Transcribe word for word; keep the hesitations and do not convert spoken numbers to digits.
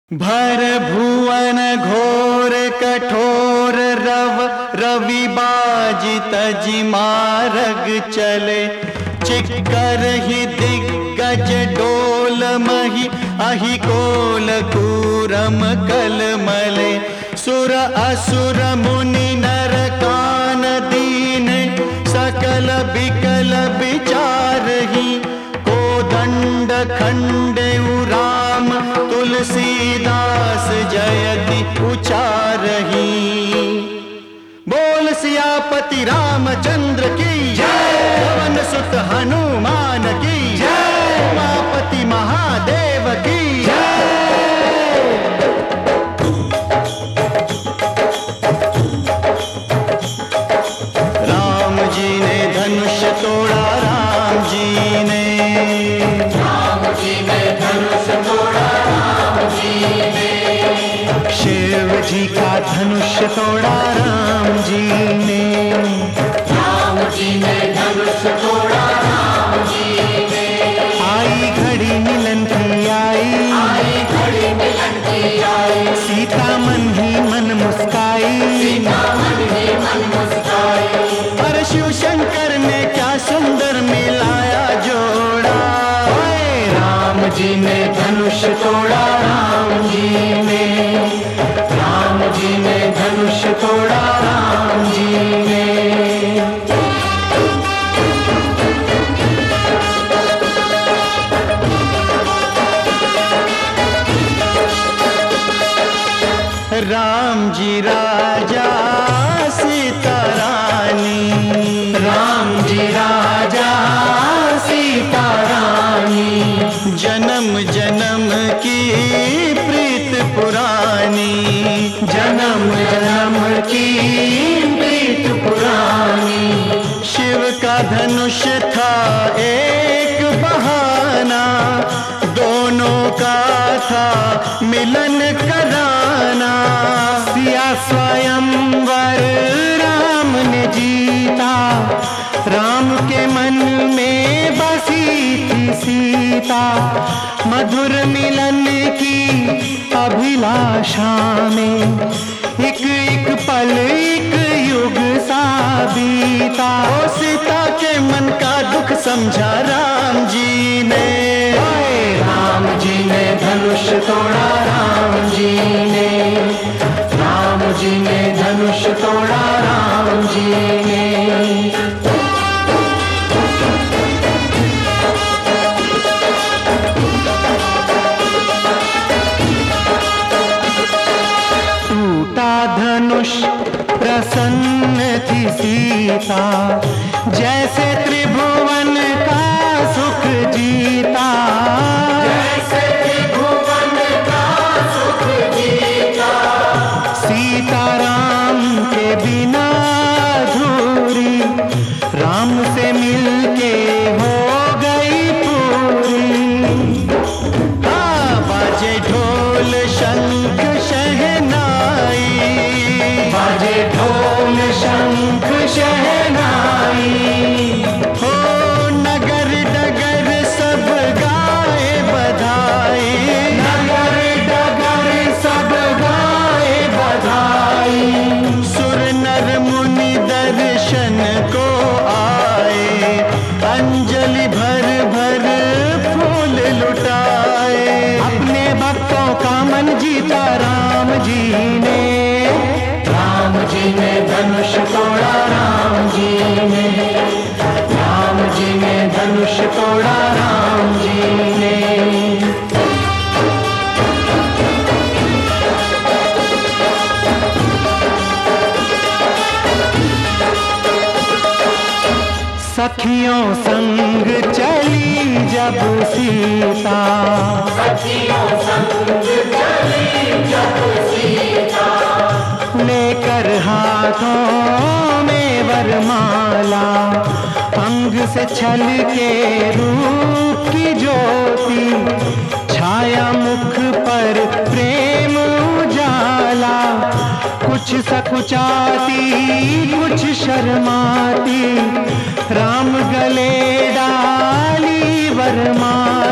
भर भुवन घोर कठोर रव रवि बाजी तजि मारग चले। चिक्कर ही दिग्गज डोल मही अहि कोल कूरम कलमले। सुर असुर मुनि नर कान दीन सकल बिकल विचारहि। कोदंड खंडे राम तुलसीदास जयति उचारहि। बोल सियापति रामचंद्र की जय। पवन सुत हनुमान की जय। उमापति महादेव की जय। राम जी ने धनुष तोड़ा, राम जी ने राम जी ने धनुष तोड़ा, राम जी ने शिव जी का धनुष तोड़ा, राम जी ने राम जी ने धनुष तोड़ा, राम जी ने आई घड़ी मिलन की आई, आई घड़ी मिलन की आई। सीता मन ही मन मुस्काई, सीता मन ही मन मुस्काई। पर शिव शंकर ने क्या सुंदर मिलाया जोड़ा। ओए राम जी ने धनुष तोड़ा, राम जी ने राम जी ने धनुष तोड़ा, राम जी ने राम जी राजा सीता रानी, राम जी राजा सीता रानी। जन्म जन्म की प्रीत पुरानी, जन्म जन्म की प्रीत पुरानी। शिव का धनुष था एक बहाना, दोनों का था मिलन कराना। सिया स्वयंवर राम ने जीता, राम के मन में बसी थी सीता। मधुर मिलन की अभिलाषा में एक एक पल एक युग सा बीता। ओ सीता के मन का दुख समझा राम जी ने। राम जी ने धनुष तोड़ा, राम जी ने राम जी ने धनुष तोड़ा, राम जी ने टूटा धनुष प्रसन्न थी सीता, जैसे त्रिभुवन का सुख जीता। जैसे त्रिभुवन का सुख जीता। सीता राम के बिना अधूरी, राम से मिलके हो गई पूरी। हाँ बाजे ढोल शंख शहनाई, बाजे ढोल शंख शहनाई। हो नगर डगर सब गाए बधाई। नगर डगर सब गाए बधाई। सुर नर मुनि दर्शन को आए, अंजलि भर भर फूल लुटाए। अपने भक्तों का मन जीता राम जी ने। राम जी ने धनुष तोड़ा, राम जी ने राम जी ने धनुष तोड़ा, राम जी ने सखियों संग चली जब सीता, सखियों संग चली जब सीता। लेकर हाथों में वरमाला, अंग से छल के रूप की ज्योति। छाया मुख पर प्रेम उजाला, कुछ सकुचाती कुछ शर्माती। राम गले डाली वरमाला,